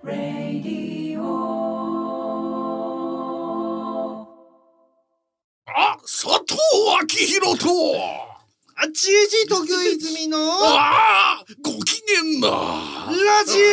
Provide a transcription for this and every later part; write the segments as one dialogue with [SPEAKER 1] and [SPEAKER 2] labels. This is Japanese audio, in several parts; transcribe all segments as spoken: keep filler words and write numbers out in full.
[SPEAKER 1] あ、佐藤昭弘と
[SPEAKER 2] あ、ちいじ東京泉の
[SPEAKER 1] ああ、ご機嫌だ
[SPEAKER 2] ラジ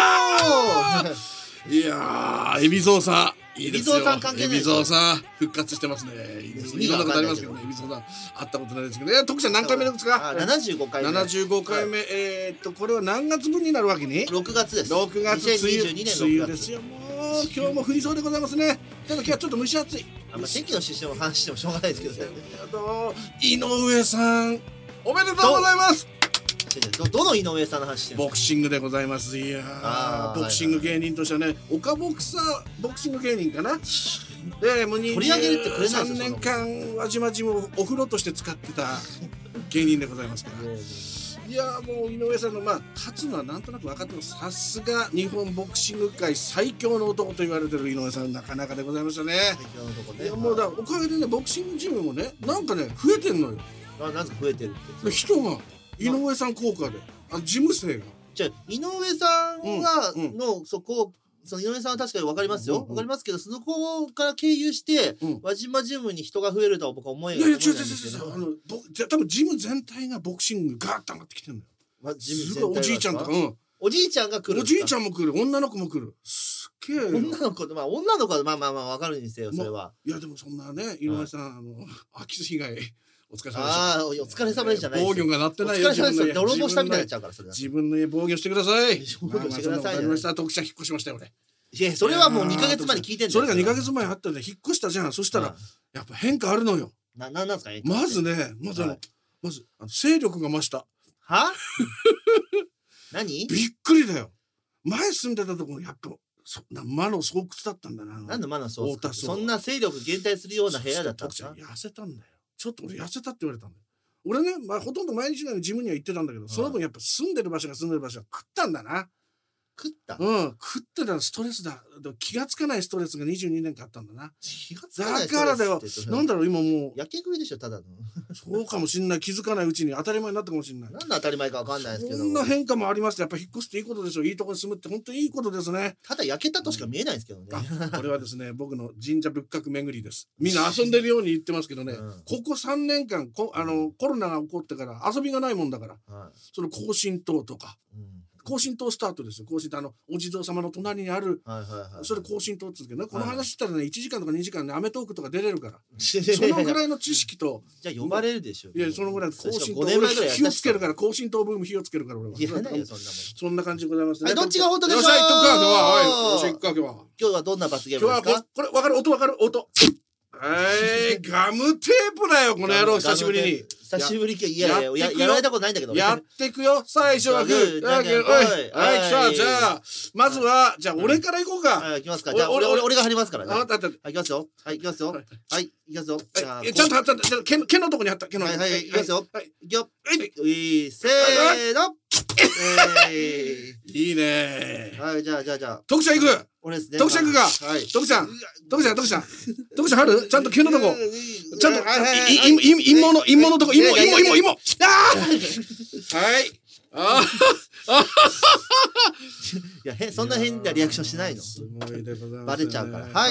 [SPEAKER 2] オ
[SPEAKER 1] いやー、海老蔵さんいいですよ。
[SPEAKER 2] 海老蔵さん関係ない
[SPEAKER 1] 海老蔵さん復活してますね。いいですね。いろんなことありますけどね。海老蔵さん会ったことないですけどね。徳ちゃん何回目ですか？
[SPEAKER 2] あ、ななじゅうごかいめ。
[SPEAKER 1] ななじゅうごかいめ、はい、えー、っとこれは何月分になるわけに？
[SPEAKER 2] ろくがつです。
[SPEAKER 1] ろくがつ、
[SPEAKER 2] にせんにじゅうにねん
[SPEAKER 1] 梅雨ですよ。もう今日も降りそうでございますね。ただ今日はちょっと蒸し暑い。
[SPEAKER 2] あ、まあ、天気のシステムの話してもしょうがないですけどね。
[SPEAKER 1] あと井上さんおめでとうございます。
[SPEAKER 2] ど, どの井上さんの話してるんですか？
[SPEAKER 1] ボクシングでございます。いやー、ボクシング芸人としてはね、岡ボクサーボクシング芸人かな。で、もうにじゅうさんねんかん輪島ジムをお風呂として使ってた芸人でございますから。いやー、もう井上さんのまあ勝つのはなんとなく分かってます。さすが日本ボクシング界最強の男と言われてる井上さん、なかなかでございましたね。
[SPEAKER 2] 最強の男ね。
[SPEAKER 1] いや、もうだおかげでね、ボクシングジムもね、なんかね増えてんのよ。
[SPEAKER 2] あ、なんか増えてるって。
[SPEAKER 1] 人が井上さん効果で、あの事務生が。
[SPEAKER 2] じゃあ井上さんがの、うん、そこその井上さんは確かに分かりますよ、うんうん、分かりますけど、その子から経由して、うん、輪島ジムに人が増えるとは僕は思えない。いやいや、違う違う違う、あの
[SPEAKER 1] 多分ジム全体がボクシングガーッと上がってきてるんだよ。
[SPEAKER 2] ま、ジム全体
[SPEAKER 1] おじいちゃんとか、うん、
[SPEAKER 2] おじいちゃんが来る。
[SPEAKER 1] おじいちゃんも来る、女の子も来る。すっげえ。
[SPEAKER 2] 女の子、まあ女の子はまあまあまあ分かるにせよ、それは。
[SPEAKER 1] ま、いやでもそんなね、井上さん、あの空き巣被害。お疲れ様でした。
[SPEAKER 2] ああ、お疲れ様でした。
[SPEAKER 1] 防御がなってないよ。
[SPEAKER 2] お疲れ様でした。泥棒したみたいになっちゃうから、それ。
[SPEAKER 1] 自分の家防御してください。
[SPEAKER 2] 防御してください。
[SPEAKER 1] わかりました。徳ちゃん引っ越しましたよ、俺。
[SPEAKER 2] いや、それはもうにかげつまえに聞いてんだよ。
[SPEAKER 1] それがにかげつまえあったんで引っ越したじゃん。そしたらやっぱ変化あるのよ。
[SPEAKER 2] な、なんなんですかね。
[SPEAKER 1] まずね、まずまず勢力が増した。
[SPEAKER 2] は？何？
[SPEAKER 1] びっくりだよ。前住んでたところやっぱそんな魔の巣窟だったんだな。
[SPEAKER 2] なんで魔の巣窟？そんな勢力減退するような部屋だったんですか？
[SPEAKER 1] 痩せたんだよ。ちょっと俺痩せたって言われたんだよ。俺ね、まあほとんど毎日のようにジムには行ってたんだけど、その分やっぱ住んでる場所が住んでる場所が食ったんだな。
[SPEAKER 2] 食った？
[SPEAKER 1] うん、食ってたらストレスだ。気がつかないストレスがにじゅうにねんかんあったんだな。
[SPEAKER 2] 気がつかないストレスって。
[SPEAKER 1] だからだよ。なんだろう今もう。
[SPEAKER 2] やけ食いでしょただの。
[SPEAKER 1] そうかもしんない。気づかないうちに当たり前になったかもしんない。
[SPEAKER 2] なんで当たり前かわかんないですけど。
[SPEAKER 1] そんな変化もあります。やっぱ引っ越すっていいことですよ。いいとこに住むって本当にいいことですね。
[SPEAKER 2] ただ焼けたとしか見えないんですけどね。
[SPEAKER 1] これはですね、僕の神社仏閣巡りです。みんな遊んでるように言ってますけどね。うん、ここさんねんかんこあのコロナが起こってから遊びがないもんだから、はい、その庚申島とか。うん、庚申島スタートですよ。庚申島、あのお地蔵様の隣にある、それ庚申島って言うんですけどね、この話したらねいちじかんとかにじかんねアメトーークとか出れるから、そのぐらいの知識と
[SPEAKER 2] じゃあ呼ばれるでしょ。
[SPEAKER 1] いやそのぐらい庚申島俺火をつけるから、庚申島ブーム火をつけるから俺は。
[SPEAKER 2] いやないよそんなもん。
[SPEAKER 1] そんな感じでございますね。
[SPEAKER 2] どっちが本当でしょう。
[SPEAKER 1] よっしゃ行っとくか今日は。はい。よっしゃ行くか今日は。
[SPEAKER 2] 今日はどんな罰ゲームですか。
[SPEAKER 1] 今日はこれわかる音わかる音。えー、ガムテープだよこの野郎久しぶりに。
[SPEAKER 2] 久しぶりいやいやややられたことないんだけど。
[SPEAKER 1] やってくよ最初はグー。はいはいさあじゃあまずはじゃあ俺から行こうか。
[SPEAKER 2] はい行きますか。じゃあ俺俺俺が貼りますからね。
[SPEAKER 1] あったあった。
[SPEAKER 2] はい行きますよ。はい行きますよ。はい行きますよ。
[SPEAKER 1] ちゃんと貼った毛毛のとこに貼った毛の。
[SPEAKER 2] はいはい行きますよ。はい行くよ。はいせーの。
[SPEAKER 1] いいね。
[SPEAKER 2] はいじゃあじゃあじゃあ。
[SPEAKER 1] 徳ちゃん行く。
[SPEAKER 2] 俺ですね。
[SPEAKER 1] 徳ちゃん行くか。はい。徳ちゃん徳ちゃん徳ちゃん徳ちゃん貼る。ちゃんと毛のとこ。ちゃんと陰謀の陰謀のとこ陰謀陰謀陰謀陰謀。ああ。はい。ああ。
[SPEAKER 2] いやへそんな変なリアクションしないの。
[SPEAKER 1] すごいでございます。
[SPEAKER 2] バレちゃうから。はい。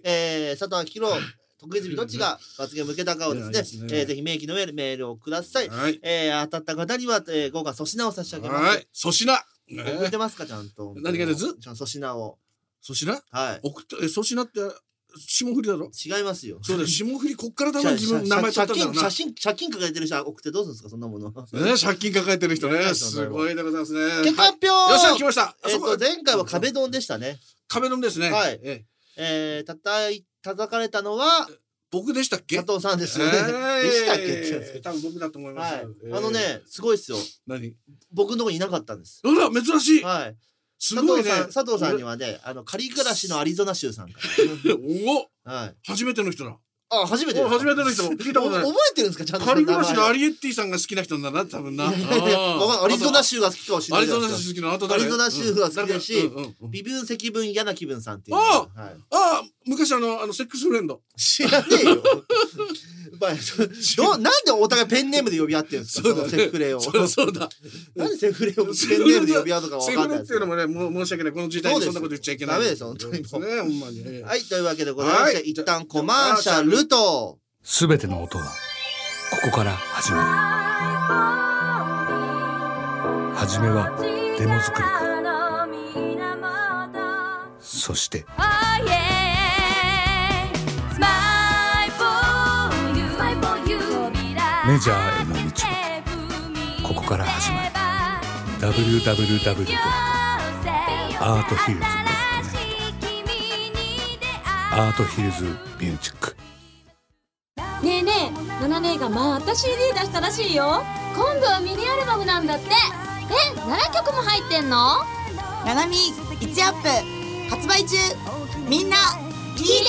[SPEAKER 2] え佐藤明宏。徳泉どっちが罰ゲーム受けたかをですね、えー、ぜひ明記の上でメールをください。はい、えー、当たった方には、えー、豪華粗品を差し上げます。はい、
[SPEAKER 1] 粗品。
[SPEAKER 2] 送ってますかちゃんと。
[SPEAKER 1] 何がです？
[SPEAKER 2] ちゃんと粗品を。
[SPEAKER 1] 粗品？
[SPEAKER 2] はい。
[SPEAKER 1] 送ってえ粗品って霜降りだろ？
[SPEAKER 2] 違いますよ。
[SPEAKER 1] そうだ霜降りこっから多分自分名前取ったんだろうな。
[SPEAKER 2] 借金借金抱えてる人は送ってどうするんですかそんなもの。
[SPEAKER 1] ね借金抱えてる人ねすごいでございますね。
[SPEAKER 2] 結果発表。
[SPEAKER 1] よっしゃ来ました。
[SPEAKER 2] えっと前回は壁ドンでしたね。
[SPEAKER 1] 壁ドンですね。
[SPEAKER 2] はい。え叩い叩かれたのは。
[SPEAKER 1] 僕でしたっけ？
[SPEAKER 2] 佐藤さんですよね。でしたっけ？
[SPEAKER 1] 多分僕だと思います。
[SPEAKER 2] あのね、すごいですよ。
[SPEAKER 1] 何？
[SPEAKER 2] 僕のとこにいなかったんです。
[SPEAKER 1] あら、珍しい。
[SPEAKER 2] はい。
[SPEAKER 1] すごいね。
[SPEAKER 2] 佐藤さんにはね、あの仮暮らしのアリゾナ州さんから。
[SPEAKER 1] おお。はい。初めての人だ。
[SPEAKER 2] あ、初めて。
[SPEAKER 1] 初めての人聞いたことない。
[SPEAKER 2] 覚えてるんですかちゃんと。
[SPEAKER 1] 仮暮らしのアリエッティさんが好きな人なんだな多分な。
[SPEAKER 2] アリゾナ州が好きかもしれない。
[SPEAKER 1] アリゾナ州好きなあと誰？
[SPEAKER 2] アリゾナ州が好きだし、微分積分嫌な気分さんっていう。
[SPEAKER 1] ああ、ああ昔あのあのセックスフレンド
[SPEAKER 2] 知らねえよまあ、どなんでお互いペンネームで呼び合ってるんですか、そのセフレを。
[SPEAKER 1] そうそうだ。
[SPEAKER 2] なんでセフレをペンネームで呼び合うのかわかんない。
[SPEAKER 1] セフレっていうのもね、もう申し訳ない。この時代にそんなこと言っちゃいけない。
[SPEAKER 2] ダメです本当に。
[SPEAKER 1] ね、ほんまに。
[SPEAKER 2] はい、というわけでございまして、一旦コマーシャルと。
[SPEAKER 3] すべての音はここから始まる。初めはデモ作りから、そしてメジャーへの道もここから始まる。 ダブリューダブリューダブリュー ドットアートヒルズ ドットネット アートヒルズミュージック。
[SPEAKER 4] ねえねえ、ナナ姉がまた シーディー 出したらしいよ。今度はミニアルバムなんだって。え、ななきょくも入ってんの？
[SPEAKER 5] ナナミいちアップ発売中。みんな聞いてね。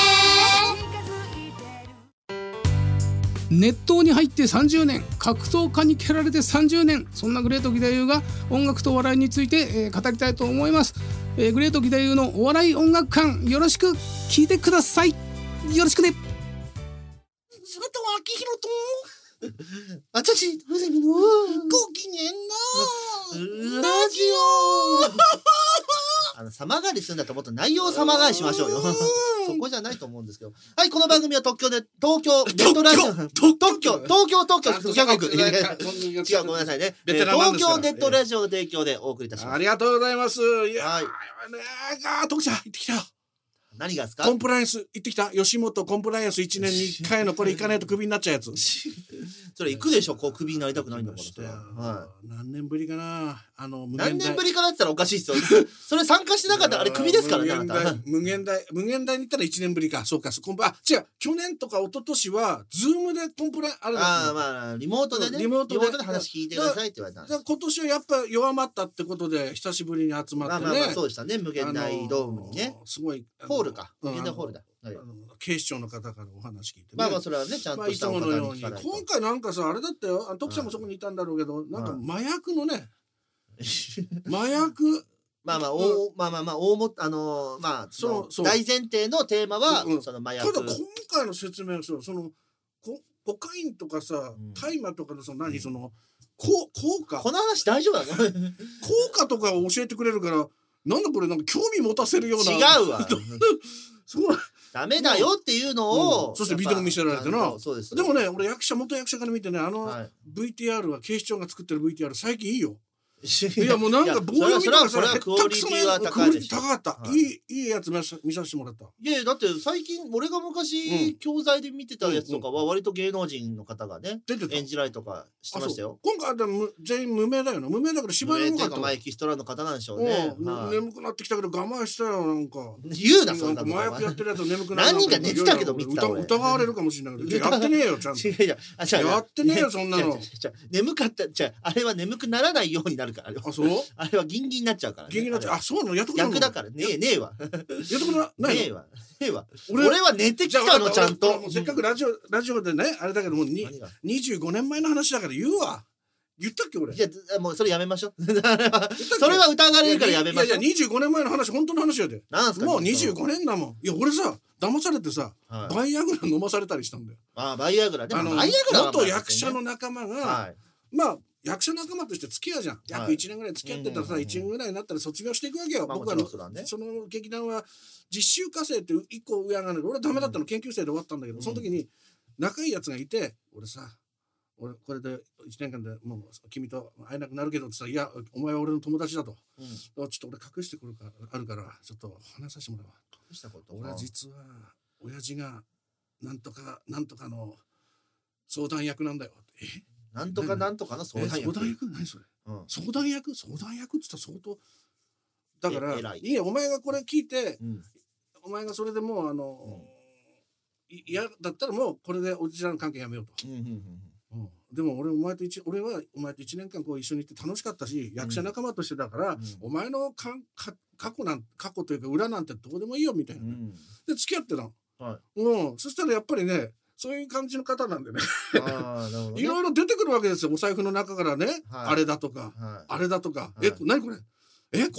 [SPEAKER 6] 熱湯に入ってさんじゅうねん、格闘家に蹴られてさんじゅうねん、そんなグレート義太夫が音楽とお笑いについて、えー、語りたいと思います。えー、グレート義太夫のお笑い音楽館、よろしく聞いてください。よろしくね。
[SPEAKER 1] それとは秋広と
[SPEAKER 2] あちゃちふぜみの
[SPEAKER 1] ご機嫌な
[SPEAKER 2] ラジオあの様変わりするんだともっと内容を様変わりしましょうよそこじゃないと思うんですけど。はい、この番組は東京で東京ネットラジオ東京東京東京東京東京違う、ごめんなさいね。東京ネットラジオの提供でお送りいたします。
[SPEAKER 1] ありがとうございます。いや
[SPEAKER 2] はい、
[SPEAKER 1] ねあ徳ちゃん行ってきた。
[SPEAKER 2] 何がですか？
[SPEAKER 1] コンプライアンス行ってきた。吉本コンプライアンスいちねんにいっかいのこれ行かないとクビになっちゃうやつ
[SPEAKER 2] それ行くでしょ。こうクビになりたくないんだからそれ、はい、
[SPEAKER 1] 何年ぶりかな。あの無限
[SPEAKER 2] 大何年ぶりかなって言ったらおかしいっすよそれ参加してなかったらあれクビですからね。
[SPEAKER 1] 無限大無限大無限大に行ったらいちねんぶりか。そうかコンプあ違う去年とか一昨年はズームでコンプラあれだ、ね、
[SPEAKER 2] ああまあリモートでね、リモート で, リモートで話聞いてくださいって言われたんです。
[SPEAKER 1] 今年はやっぱ弱まったってことで久しぶりに集まってね。まあまあまあ
[SPEAKER 2] そうでしたね。無限大ドームにね、
[SPEAKER 1] あのー、すごい
[SPEAKER 2] ホールか無限大ホールだ。
[SPEAKER 1] あの警視庁の方からお話聞いて、ね、
[SPEAKER 2] まあまあそれはねちゃんとしたお方に聞かないと。
[SPEAKER 1] 今回なんかさあれだったよ。あの徳ちゃんもそこにいたんだろうけど、なんか麻薬のね麻薬
[SPEAKER 2] まあまあおまあまあまあ大もあのー、まあその大前提のテーマは、うん、その麻薬。
[SPEAKER 1] ただ今回の説明はそのココカインとかさ大麻とかのその何、うん、その効果
[SPEAKER 2] この話大丈夫なの効
[SPEAKER 1] 果とかを教えてくれるからなんだこれなんか興味持たせるような。
[SPEAKER 2] 違うわそうダメだよっていうのを、
[SPEAKER 1] うん、そしてビデオ見せられてな。
[SPEAKER 2] そうです。
[SPEAKER 1] でもね俺役者元役者から見てねあの ブイティーアール は警視庁が作ってる ブイティーアール 最近いいよ。いやもうなんか棒読みとか
[SPEAKER 2] それはクオリティは高いでしょ。
[SPEAKER 1] 高かった、はい、いいいいやつ見させてもらった。
[SPEAKER 2] いやだって最近俺が昔、うん、教材で見てたやつとかは割と芸能人の方がね、うんうん、演じられとかしてましたよ。
[SPEAKER 1] 今回は全員無名だよな。無名だから芝居の方が
[SPEAKER 2] エキストラの方なんでしょうね。
[SPEAKER 1] はい、眠くなってきたけど我慢したよなんか。
[SPEAKER 2] 言うなそんなこと。
[SPEAKER 1] 麻薬やってるやつ眠くなる。
[SPEAKER 2] 何人か寝てたけど見てた俺。
[SPEAKER 1] 疑われるかもしれないけどやってねえよちゃんと。やってねえよそんなの。
[SPEAKER 2] 眠かったじゃあれは眠くならないようになるから。
[SPEAKER 1] あそう。
[SPEAKER 2] あれはギンギンになっちゃうからね。
[SPEAKER 1] ギンギンになっちゃう。あ、そうなの。やったことないの。
[SPEAKER 2] 役だからねえねえわ。やった
[SPEAKER 1] ことない。
[SPEAKER 2] ねえわ。ねえわ。俺は寝てきたのちゃんと。
[SPEAKER 1] せっかくラジオラジオでねあれだけどもににじゅうごねんまえの話だから言うわ。言ったっけ俺。
[SPEAKER 2] いやもうそれやめましょう。それは疑われるからやめましょう。
[SPEAKER 1] いやいやにじゅうごねんまえの話本当の話やで。
[SPEAKER 2] なんすか。
[SPEAKER 1] もうにじゅうごねんだもん。いや俺さ騙されてさバイアグラ飲まされたりしたんだよ。
[SPEAKER 2] あバイアグラ。でも
[SPEAKER 1] バイアグラ元役者の仲間がまあ。役者仲間として付き合うじゃん。約いちねんぐらい付き合ってたらさいちねんぐらいになったら卒業していくわけよ。僕はその劇団は実習科生っていっこ上上がるの俺はダメだったの研究生で終わったんだけどその時に仲いいやつがいて俺さ俺これでいちねんかんでもう君と会えなくなるけどってさいやお前は俺の友達だとちょっと俺隠してくるからあるからちょっと話させてもらうわ。
[SPEAKER 2] 隠したこと
[SPEAKER 1] 俺は実は親父がなんとかなんとかの相談役なんだよ。え
[SPEAKER 2] なんとかなんとかの相談役。
[SPEAKER 1] 相談役何それ、うん、相談役相談役っつったら相当だからいいやお前がこれ聞いて、うん、お前がそれでもうあの嫌、うん、だったらもうこれでおじちゃんの関係やめようと、うんうんうんうん、でも俺お前と一俺はお前といちねんかんこう一緒にいて楽しかったし、うん、役者仲間としてだから、うん、お前のかか過去なん過去というか裏なんてどうでもいいよみたいな、ねうん、で付き合ってたの、はい、うん、そしたらやっぱりねそういう感じの方なんでねいろいろ出てくるわけですよお財布の中からね、はい、あれだとか、はい、あれだとか、はい、え何これえこいつ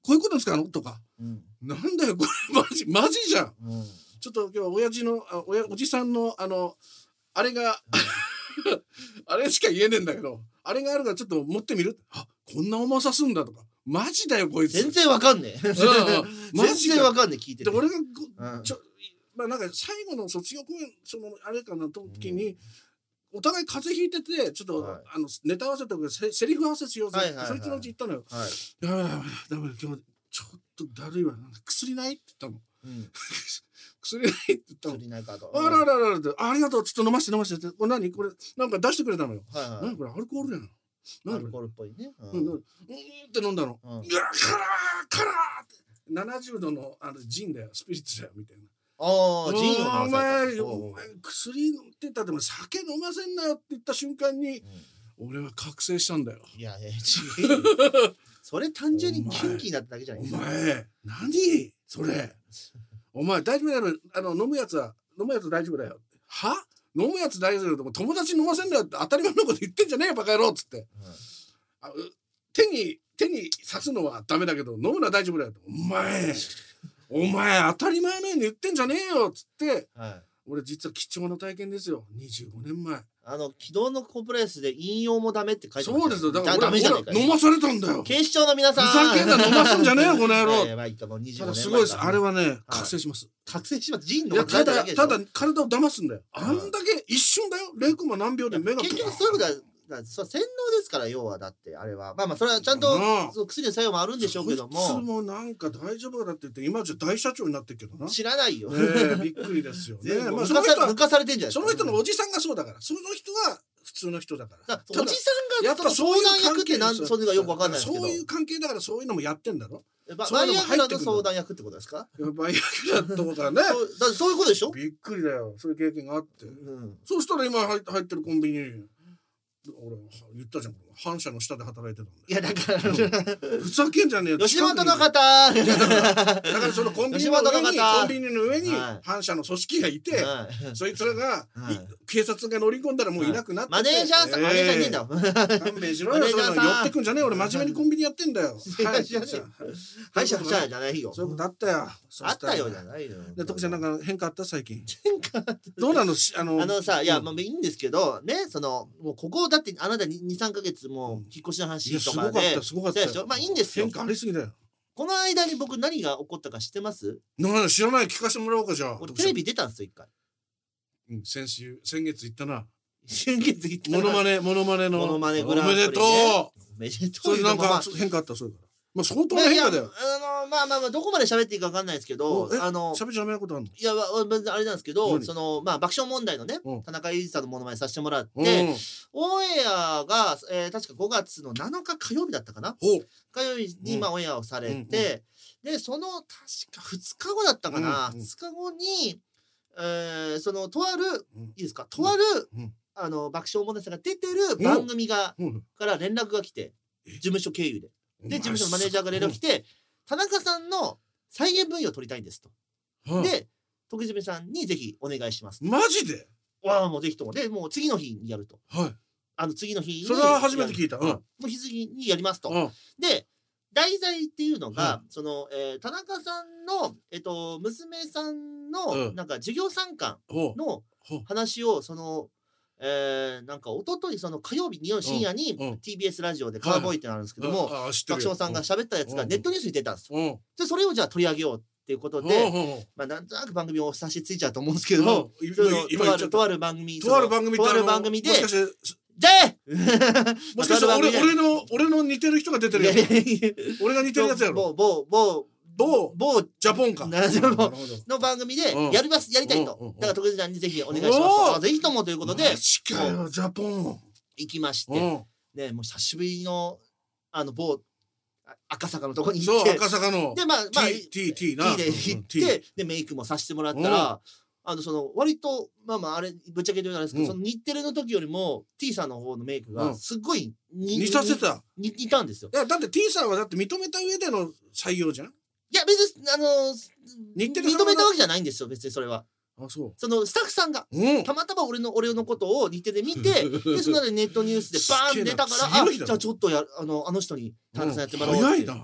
[SPEAKER 1] こういうことですかのとか、
[SPEAKER 2] うん、
[SPEAKER 1] なんだよこれマジマジじゃん、
[SPEAKER 2] うん、
[SPEAKER 1] ちょっと今日親父のあおやおじさんのあのあれが、うん、あれしか言えねえんだけど、あれがあるからちょっと持ってみる。あ、こんな重さすんだとか、マジだよこいつ。
[SPEAKER 2] 全然わかんねえ。全然わかんねえ聞いてて。
[SPEAKER 1] で俺がうん、ちょまあなんか最後の卒業公演そのあれかな時に、うん、お互い風邪ひいててちょっと、はい、あのネタ合わせとかせセリフ合わせしようぜって、はいはいはい、そいつのうち言ったのよ。はい、やばいやばいダメだ今日ちょっとだるいわ、なんか薬ないって言ったの。うん、薬ないって言ったの。薬ないかと。あらららららありがとうちょっと飲ませて飲ませて。これ何これなんか出してくれたのよ。はいはい、何これアルコールやん。
[SPEAKER 2] アルコールっぽいね。
[SPEAKER 1] うん、うん、うんって飲んだの。うん、うわカラーカラーってななじゅうどのあのジンだよスピリッツだよみたいな。
[SPEAKER 2] ああ、ジンを
[SPEAKER 1] お前、お前薬飲んでたでも酒飲ませんなよって言った瞬間に、うん、俺は覚醒したんだよ。いやいや違う。
[SPEAKER 2] それ単純にキュンキーになっただけじゃない。
[SPEAKER 1] お前何それ。お前大丈夫だよ。あの飲むやつは飲むやつ大丈夫だよ。は？飲むやつ大丈夫だよ。友達飲ませんなよって当たり前のこと言ってんじゃねえよバカ野郎っつって。うん、あ手に手に刺すのはダメだけど飲むのは大丈夫だよ。お前。お前当たり前のように言ってんじゃねえよっつって、はい、俺実は貴重な体験ですよ。にじゅうごねんまえ
[SPEAKER 2] あの昨日のコンプレイスで引用もダメって書いてました。
[SPEAKER 1] そうですよ。だから俺俺飲まされたんだよ。
[SPEAKER 2] 警視庁の皆さん
[SPEAKER 1] ふざけんな飲ますんじゃねえよこの野郎。
[SPEAKER 2] やばいかもにじゅうごねんまえ
[SPEAKER 1] ただすごいです。あれはね覚醒します、
[SPEAKER 2] はい、覚醒します。ジンの
[SPEAKER 1] いやただただ体を騙すんだよ。あんだけ一瞬だよ。ゼロコマ何秒で目が
[SPEAKER 2] 結局そういうことだ。だそう洗脳ですから要はだってあれはまあまあそれはちゃんとそう薬の作用もあるんでしょうけども、
[SPEAKER 1] そいつもなんか大丈夫だって言って今じゃ大社長になってるけどな。
[SPEAKER 2] 知らないよ、
[SPEAKER 1] ね、びっくりですよね。
[SPEAKER 2] まあその人は抜かされてんじゃないですか。
[SPEAKER 1] その人のおじさんがそうだからその人は普通の人だから。
[SPEAKER 2] だからおじさんがやっぱ相談役ってなんそれがよくわかんないですけど、
[SPEAKER 1] そういう関係だからそういうのもやってんだろ。
[SPEAKER 2] バイアグラの相談役ってことですか。
[SPEAKER 1] バイアグラとかね
[SPEAKER 2] そうそういうことでしょ。
[SPEAKER 1] びっくりだよ。そういう経験があって、うん、そうしたら今入ってるコンビニ俺言ったじゃん。反社の下で働いてたんだ。
[SPEAKER 2] いやだから
[SPEAKER 1] ふざけんじゃねえよ。
[SPEAKER 2] 吉本の方だ
[SPEAKER 1] からそのコンビニの上にコンビニの上に反社の組織がいて、はい、そいつらが、はい、警察が乗り込んだらもういなくなってて、
[SPEAKER 2] はい、マネージャーさん、えー、マネージャーいいんだ
[SPEAKER 1] 勘弁しろよ。その寄ってくんじゃねえよ。俺真面目にコンビニやってんだよ。
[SPEAKER 2] はい反社不社じゃないよ。
[SPEAKER 1] そういうことあったよ。
[SPEAKER 2] あったよじゃないよ。
[SPEAKER 1] で徳ちゃんなんか変化あった最近。
[SPEAKER 2] 変化
[SPEAKER 1] どうなの。あの
[SPEAKER 2] あのさいやまあいいんですけどね、そのもうここだってあなたにさんかげつも引っ越しの話とかで、
[SPEAKER 1] すごかったすごかった。
[SPEAKER 2] まあいいんですよ。
[SPEAKER 1] 変化ありすぎだよ。
[SPEAKER 2] この間に僕何が起こったか知ってます？
[SPEAKER 1] な知らない。聞かせてもらおうかじゃあ。
[SPEAKER 2] 俺テレビ出たんですよ一回。
[SPEAKER 1] うん、先週先月行ったな。
[SPEAKER 2] 先月行ったな。
[SPEAKER 1] モノマネモノマネの。
[SPEAKER 2] モノマネグランプリ、ね。
[SPEAKER 1] おめでとう。
[SPEAKER 2] おめでとう。
[SPEAKER 1] それなんか変化あったそうだ。まあ相当な変化だよ。
[SPEAKER 2] あのまあまあまあどこまで喋っていいかわかんないですけど、あの
[SPEAKER 1] 喋っちゃダメなことあるの？
[SPEAKER 2] いやあれなんですけど、そのまあ爆笑問題のね田中裕二さんのモノマネさせてもらって、オンエアがえ確かごがつのなのか火曜日だったかな。火曜日にまあオンエアをされて、でその確かふつかごだったかな。ふつかごにえそのとあるいいですか、とあるあの爆笑問題さんが出てる番組がから連絡が来て、事務所経由で。で事務所のマネージャーが連絡来て、田中さんの再現分野を取りたいんですと。はあ、で徳泉さんにぜひお願いします。
[SPEAKER 1] マジで？
[SPEAKER 2] わあもうぜひともでもう次の日にやると。
[SPEAKER 1] はい。
[SPEAKER 2] あの次の日に
[SPEAKER 1] それは初めて聞いた。うん、
[SPEAKER 2] もう日付にやりますと。うん、で題材っていうのが、うん、その、えー、田中さんのえっと娘さんの、うん、なんか授業参観の話をその。えー、なんか一昨日その火曜日に深夜に ティービーエス ラジオでカーボーイってなるんですけども、爆笑さんが喋ったやつがネットニュースに出たんですよ。でそれをじゃあ取り上げようっていうことで、まあなんとなく番組を差しついちゃうと思うんですけど、とあるとある番組
[SPEAKER 1] とある番組
[SPEAKER 2] とある番組で、
[SPEAKER 1] もしかして
[SPEAKER 2] で
[SPEAKER 1] もしかして俺俺の俺の似てる人が出てるやつ。俺が似てるやつやろ。
[SPEAKER 2] 某某
[SPEAKER 1] 某某ジャポンか
[SPEAKER 2] の番組でやりますやりたいと。だから徳井さんにぜひお願いします。ぜひともということで
[SPEAKER 1] ジャポン
[SPEAKER 2] 行きまして、ねもう久しぶりのあの某赤坂のとこに行って、
[SPEAKER 1] そう赤坂の
[SPEAKER 2] でまあまあ
[SPEAKER 1] T T な
[SPEAKER 2] T で行ってでメイクもさせてもらったら、あのその割とまあまああれぶっちゃけ言うとあれですけど、その日テレの時よりも T さんの方のメイクがすごい
[SPEAKER 1] 似させた
[SPEAKER 2] 似たんですよ。
[SPEAKER 1] いやだって T さんはだって認めた上での採用じゃん。
[SPEAKER 2] いや別にあの認めたわけじゃないんですよ別にそれは。
[SPEAKER 1] あそう。
[SPEAKER 2] そのスタッフさんが、うん、たまたま俺の俺のことを日テレで見てでそのでネットニュースでバーン出たからあじゃあちょっとやあのあの人に田中さんやってもらおうって。
[SPEAKER 1] 早いな。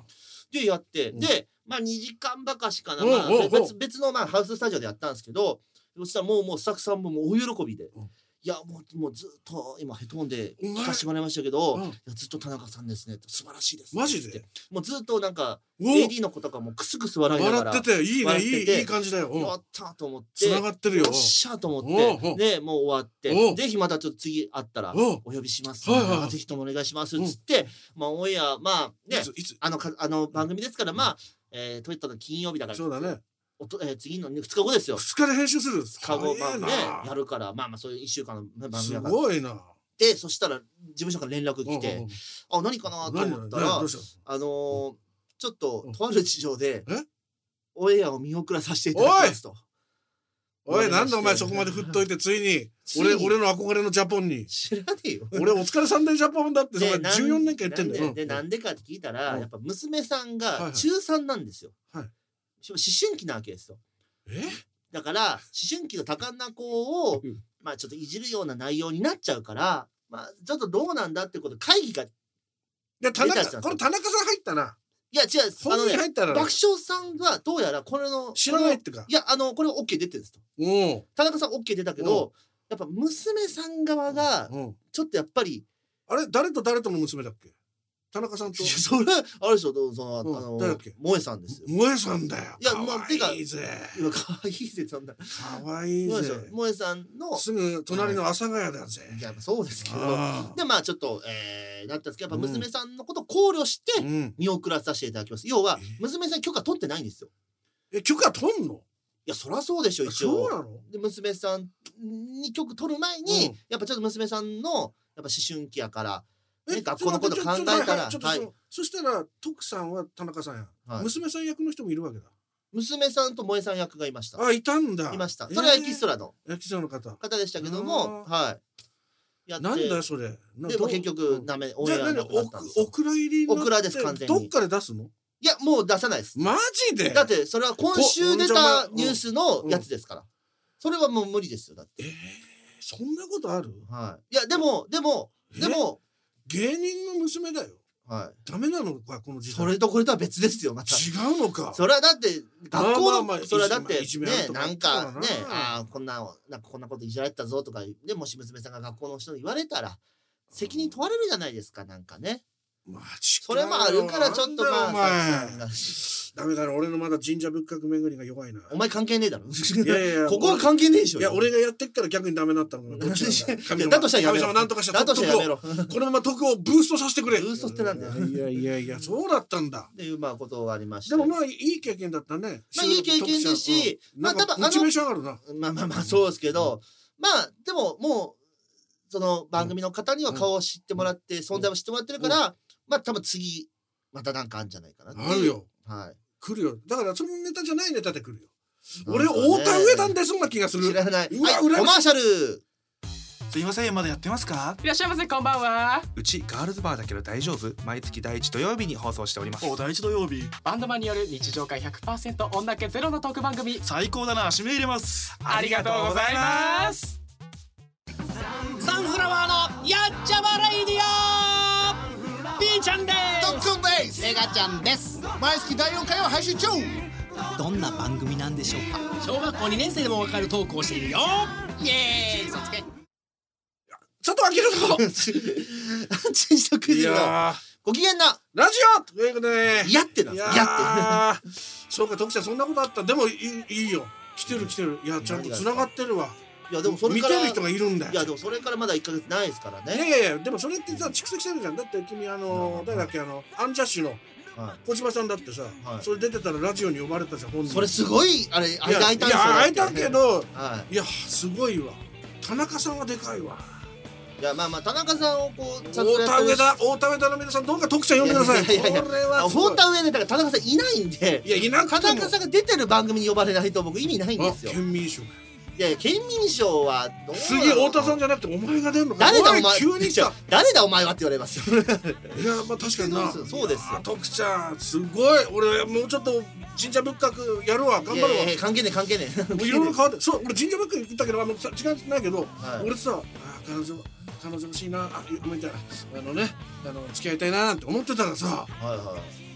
[SPEAKER 2] でやって、
[SPEAKER 1] うん
[SPEAKER 2] でまあにじかんばかしかな、
[SPEAKER 1] うん
[SPEAKER 2] まあ、
[SPEAKER 1] うんうん
[SPEAKER 2] 別別のまあハウススタジオでやったんですけど、そしたらもうもうスタッフさんももう大喜びで、
[SPEAKER 1] うん
[SPEAKER 2] いやもうもうずっと今ヘッドホンで
[SPEAKER 1] うまい
[SPEAKER 2] 聞かせてもらいましたけど、
[SPEAKER 1] うん
[SPEAKER 2] いやずっと田中さんですね、素晴らしいです、
[SPEAKER 1] マジで
[SPEAKER 2] ってもうずっとなんか
[SPEAKER 1] お
[SPEAKER 2] エーディー の子とかもクスクス笑いながら
[SPEAKER 1] 笑ってていいね
[SPEAKER 2] 笑ってて
[SPEAKER 1] いいいい感じだよ。うん
[SPEAKER 2] やったと思って
[SPEAKER 1] つながってるよ
[SPEAKER 2] よっしゃと思っ
[SPEAKER 1] おうおう
[SPEAKER 2] てでもう終わって
[SPEAKER 1] おう
[SPEAKER 2] ぜひまたちょっと次会ったら
[SPEAKER 1] おう
[SPEAKER 2] お呼びします
[SPEAKER 1] はいはいはい
[SPEAKER 2] ぜひともお願いしますっつってまあオンエアまあね
[SPEAKER 1] いついつ
[SPEAKER 2] あのかあの番組ですからまあえートヨタの金曜日だから
[SPEAKER 1] そうだね。
[SPEAKER 2] おとえー次のふつかごですよ
[SPEAKER 1] ふつかで編集する。
[SPEAKER 2] ふつかごまあね
[SPEAKER 1] 早いな
[SPEAKER 2] やるからまあまあそういういっしゅうかんのね番
[SPEAKER 1] す
[SPEAKER 2] 組だから
[SPEAKER 1] ごいな。
[SPEAKER 2] でそしたら事務所から連絡来
[SPEAKER 1] うんうん
[SPEAKER 2] て
[SPEAKER 1] うん
[SPEAKER 2] あ何かなと
[SPEAKER 1] 何
[SPEAKER 2] 思ったら
[SPEAKER 1] 何どうした
[SPEAKER 2] あのーちょっと
[SPEAKER 1] うん
[SPEAKER 2] とある事情で
[SPEAKER 1] え
[SPEAKER 2] オンエアを見送らさせていただきますと
[SPEAKER 1] おいなんでお前そこまで振っといてついに
[SPEAKER 2] ついに
[SPEAKER 1] 俺俺の憧れのジャポンに
[SPEAKER 2] 知らねえよ
[SPEAKER 1] 俺お疲れサンデージャポンだってそれ
[SPEAKER 2] なん
[SPEAKER 1] じゅうよねんかん言ってんだよ。
[SPEAKER 2] なんででなんでかって聞いたら、
[SPEAKER 1] うん
[SPEAKER 2] やっぱ娘さん
[SPEAKER 1] はいはい
[SPEAKER 2] が中さんなんですよ。
[SPEAKER 1] はい
[SPEAKER 2] しかも思春期なわけですよ。
[SPEAKER 1] え
[SPEAKER 2] だから思春期の多感な子を
[SPEAKER 1] うん
[SPEAKER 2] まあちょっといじるような内容になっちゃうから、まあちょっとどうなんだってこと会議がい
[SPEAKER 1] いや田
[SPEAKER 2] 出たやつなんですよ
[SPEAKER 1] 中これ田中さん入ったな。
[SPEAKER 2] や違うあ
[SPEAKER 1] 本
[SPEAKER 2] のね
[SPEAKER 1] 人入ったら
[SPEAKER 2] 爆笑さんはどうやらこれの
[SPEAKER 1] 知らないっ
[SPEAKER 2] こ
[SPEAKER 1] てか
[SPEAKER 2] の。いやあのこれ OK 出てるんですと。
[SPEAKER 1] おう
[SPEAKER 2] 田中さん OK 出たけどやっぱ娘さん側が
[SPEAKER 1] うん
[SPEAKER 2] ちょっとやっぱり
[SPEAKER 1] あれ誰と誰との娘だっけ？田中さんと
[SPEAKER 2] いやそれあれでしょそのあ
[SPEAKER 1] うん
[SPEAKER 2] の
[SPEAKER 1] 誰だっけ
[SPEAKER 2] 萌えさんですよ。
[SPEAKER 1] 萌えさんだよ。
[SPEAKER 2] いや
[SPEAKER 1] か
[SPEAKER 2] まあてか
[SPEAKER 1] わいいぜ。
[SPEAKER 2] 今可愛いぜそんな。
[SPEAKER 1] かわいい
[SPEAKER 2] そうでしょ
[SPEAKER 1] ぜ。
[SPEAKER 2] 萌えさんの
[SPEAKER 1] すぐ隣の阿佐ヶ谷だぜ。
[SPEAKER 2] いやそうですけど
[SPEAKER 1] あ
[SPEAKER 2] でまあちょっとえー、なったんですけどやっぱ娘さんのことを考慮して
[SPEAKER 1] ーうん。
[SPEAKER 2] 見送らさせていただきます。要は
[SPEAKER 1] え
[SPEAKER 2] 娘さん許可取ってないんですよ。
[SPEAKER 1] え許可取んの？
[SPEAKER 2] いやそりゃそうでしょ一応。
[SPEAKER 1] そうなの？
[SPEAKER 2] で娘さんに許可取る前に、
[SPEAKER 1] うん
[SPEAKER 2] やっぱちょっと娘さんのやっぱ思春期やから、
[SPEAKER 1] え
[SPEAKER 2] ね、学校のこと考えたら
[SPEAKER 1] ちょっと
[SPEAKER 2] はい
[SPEAKER 1] そそしたら徳さんは田中さんや、
[SPEAKER 2] はい
[SPEAKER 1] 娘さん役の人もいるわけだ。
[SPEAKER 2] 娘さんと萌えさん役がいました。
[SPEAKER 1] あいたんだ。
[SPEAKER 2] いました。それはエキストラの
[SPEAKER 1] えーエキストラの方。
[SPEAKER 2] 方でしたけども、はい。やって
[SPEAKER 1] なんだよそれ。など
[SPEAKER 2] でも結局ダメオン
[SPEAKER 1] じゃあ何
[SPEAKER 2] エアなくなったんですよ。
[SPEAKER 1] おお蔵入りになって
[SPEAKER 2] お蔵です完全に
[SPEAKER 1] どっかで出すの？
[SPEAKER 2] いやもう出さないです。
[SPEAKER 1] マジで？
[SPEAKER 2] だってそれは今週出
[SPEAKER 1] こじゃあ
[SPEAKER 2] たニュースのやつですから。それはもう無理ですよだって。
[SPEAKER 1] えー、そんなことある？
[SPEAKER 2] はい。いやでもでもでも
[SPEAKER 1] 芸人の娘だよ。
[SPEAKER 2] はい。
[SPEAKER 1] ダメなのかこの時代。
[SPEAKER 2] それとこれとは別ですよまた。
[SPEAKER 1] 違うのか。
[SPEAKER 2] それはだって学校
[SPEAKER 1] まあまあまあ
[SPEAKER 2] のそれはだって
[SPEAKER 1] いじめいじめあ
[SPEAKER 2] ね
[SPEAKER 1] るとか
[SPEAKER 2] なんかね
[SPEAKER 1] あったからな
[SPEAKER 2] ああこんななんかこんなこといじられてたぞとかでもし娘さんが学校の人に言われたら責任問われるじゃないですかなんかね。
[SPEAKER 1] マジか
[SPEAKER 2] それもあるからちょっとまあ
[SPEAKER 1] なんだよお前
[SPEAKER 2] さんが
[SPEAKER 1] ダメだな俺のまだ神社仏閣巡りが弱いな。
[SPEAKER 2] お前関係ねえだろ。
[SPEAKER 1] いやいやいや
[SPEAKER 2] ここは関係ねえでしょ。
[SPEAKER 1] いや俺がやってっから逆にダメになったのかな。どっちなんだ
[SPEAKER 2] いやだとしたらやめろ
[SPEAKER 1] 神様なんとかした
[SPEAKER 2] だとしたらやめろ。
[SPEAKER 1] 徳をこのまま徳をブーストさせてくれ。
[SPEAKER 2] ブーストってなんだよ
[SPEAKER 1] いやいやいやそうだったんだ。
[SPEAKER 2] っていうまあことがありまして。
[SPEAKER 1] でもまあいい経験だったね。
[SPEAKER 2] まあいい経験ですし
[SPEAKER 1] うんなん
[SPEAKER 2] まあ多分あの
[SPEAKER 1] かモチベーション上がるな。
[SPEAKER 2] まあまあまあそうですけど、まあでももうその番組の方には顔を知ってもらって、存在を知ってもらってるから、まあ多分次またなんかあるんじゃないかなっていう。
[SPEAKER 1] あるよ。
[SPEAKER 2] はい。
[SPEAKER 1] 来るよ。だからそのネタじゃないネタで来るよ。
[SPEAKER 2] うん
[SPEAKER 1] 俺
[SPEAKER 2] そうね
[SPEAKER 1] 太田上田出そうな気がする。
[SPEAKER 2] 知らない。
[SPEAKER 1] うわ
[SPEAKER 2] はい、
[SPEAKER 1] 羨ましい
[SPEAKER 2] コマーシャル。
[SPEAKER 7] すいませんまだやってますか？
[SPEAKER 8] いらっしゃいませこんばんは。
[SPEAKER 7] うちガールズバーだけど大丈夫？毎月第一土曜日に放送しております。
[SPEAKER 8] お第一土曜日バンドマンによる日常会 ひゃくパーセント 女気ゼロのトーク番組
[SPEAKER 7] 最高だな、指名入れます。
[SPEAKER 8] ありがとうございます。
[SPEAKER 9] サンフラワーのやっちゃまレイディオ B ちゃんです
[SPEAKER 10] トックンですメガちゃんです毎月だいよんかいを配信中
[SPEAKER 9] どんな番組なんでしょうか。小学校にねん生でもわかるトークをしているよ。イエーイ嘘つけ。
[SPEAKER 1] ちょっと開けるぞ。
[SPEAKER 2] 安心しとく
[SPEAKER 1] い
[SPEAKER 2] じろ。
[SPEAKER 1] や
[SPEAKER 2] ご機嫌な。
[SPEAKER 1] ラジオということでね。
[SPEAKER 2] やってな。
[SPEAKER 1] い
[SPEAKER 2] や
[SPEAKER 1] や
[SPEAKER 2] って。
[SPEAKER 1] そうか徳ちゃんそんなことあった。でもいいいいよ。来てる来てる。いやちゃんと繋がってるわ。
[SPEAKER 2] いやでもそれから
[SPEAKER 1] 見てる人がいるんだよ。
[SPEAKER 2] いやでもそれからまだいっかげつないですからね。
[SPEAKER 1] いやいやいやでもそれってさ蓄積してるじゃん。だって君あの誰だっけあのアンジャッシュの小島さんだってさ、それ出てたらラジオに呼ばれたじゃん本人。
[SPEAKER 2] それすごいあれ間空いたんですよ。
[SPEAKER 1] いや空いたけど、
[SPEAKER 2] はい。
[SPEAKER 1] いやすごいわ。田中さんはでかいわ。
[SPEAKER 2] いやまあまあ田中さんをこうちゃんと
[SPEAKER 1] 太田上田太田上田の皆さんどうか徳ちゃん呼んでください。
[SPEAKER 2] いやいやいや
[SPEAKER 1] これはすごい
[SPEAKER 2] 太田上田だから田中さんいないんで。
[SPEAKER 1] いやいなくても
[SPEAKER 2] 田中さんが出てる番組に呼ばれないと僕意味ないんですよ。
[SPEAKER 1] 県民賞。
[SPEAKER 2] いやいや県民賞はどうなの。
[SPEAKER 1] 次太田さんじゃなくてお前が出るのか。
[SPEAKER 2] 誰だお前。
[SPEAKER 1] 急に来た。
[SPEAKER 2] 誰だお前はって言われますよ。
[SPEAKER 1] いやまあ確かにな。
[SPEAKER 2] そうですよ。
[SPEAKER 1] 徳ちゃんすごい。俺もうちょっと神社仏閣やるわ頑張るわ。
[SPEAKER 2] いやいや関係ねえ関係ねえ。
[SPEAKER 1] もういろいろ変わって。そう俺神社仏閣行ったけどあのさ時間ないけど、俺さあ彼女彼女欲しいなあみたいなあのねあの付き合いたいななんて思ってたらさ。
[SPEAKER 2] はいはい。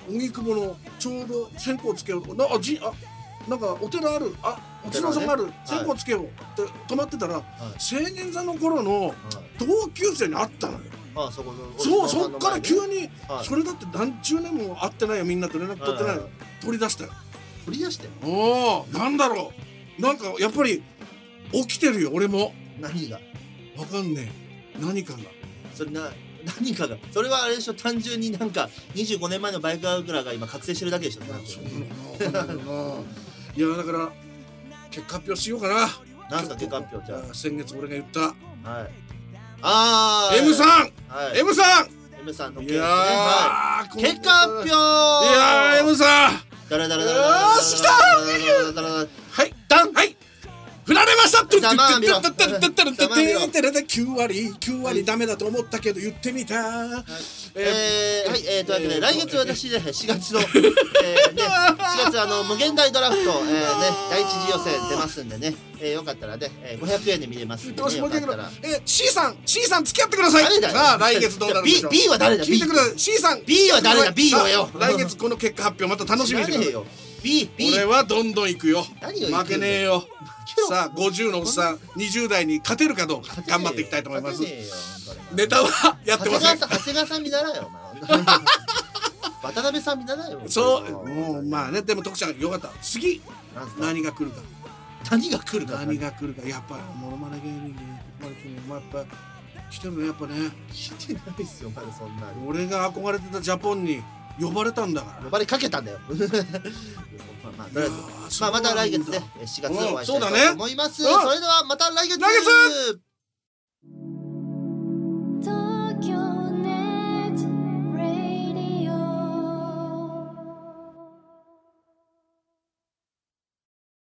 [SPEAKER 1] 荻窪のちょうど線香つけようとなあじあなんかお寺あるあお寺さんがある線香つけようって泊まってたら、はい、青年座の頃の同級生に会ったのよ。
[SPEAKER 2] ああそこ
[SPEAKER 1] そうそっから急に、はい、それだって何十年も会ってないよみんなと連絡取ってない、はい、取り出したよ。
[SPEAKER 2] 取り出して
[SPEAKER 1] おおなんだろうなんかやっぱり起きてるよ俺も。
[SPEAKER 2] 何が
[SPEAKER 1] わかんねえ何かが
[SPEAKER 2] それな何かがそれはあれでしょ単純になんかにじゅうごねんまえのバイクアウトラが今覚醒してるだけでしょ。
[SPEAKER 1] いやだから結果発表しようかな。
[SPEAKER 2] なんすか結果発表じゃあ
[SPEAKER 1] 先月俺が言ったはい
[SPEAKER 2] あー
[SPEAKER 1] M さん、はい、M さん
[SPEAKER 2] M さんの
[SPEAKER 1] いやー
[SPEAKER 2] 結果発表い
[SPEAKER 1] やー M さん
[SPEAKER 2] だらだらだら
[SPEAKER 1] よーし来たはいダンはい振られましたって言ってたったったったったったったきゅう割きゅう割ダメだと思ったけど言ってみた。
[SPEAKER 2] えーはいえーというわけで来月私ねしがつのえーねしがつあの無限大ドラフトえーね第一次予選出ますんでねえよかったらねごひゃくえんで見れますんでねよかったら
[SPEAKER 1] え C さん C さん付き合ってください。
[SPEAKER 2] 誰だよ
[SPEAKER 1] さあ来月どうなるんでしょう。
[SPEAKER 2] B は誰だ
[SPEAKER 1] 聞いてください C さん
[SPEAKER 2] B は誰だ B をよ
[SPEAKER 1] 来月この結果発表また楽しみにしてください。
[SPEAKER 2] B B
[SPEAKER 1] 俺はどんどんいくよ負けねえよ。さあごじゅうのおっさんにじゅう代に勝てるかどうか頑張っていきたいと思います。ネタはやってません。
[SPEAKER 2] 長谷川さん見習えよ渡辺さん見習えよ。
[SPEAKER 1] そうもうまあねでも徳ちゃんよかった次何が来るか
[SPEAKER 2] 何が来るか
[SPEAKER 1] 何が来るかやっぱりモノマネ芸人でやっぱ来てるねやっぱね
[SPEAKER 2] 来てないっすよまだそんな
[SPEAKER 1] 俺が憧れてたジャポンに呼ばれたんだから
[SPEAKER 2] 呼ばれかけたんだよまあまあとりあえずまあまた来月ねしがつお会いしたいと思います。それではまた来月。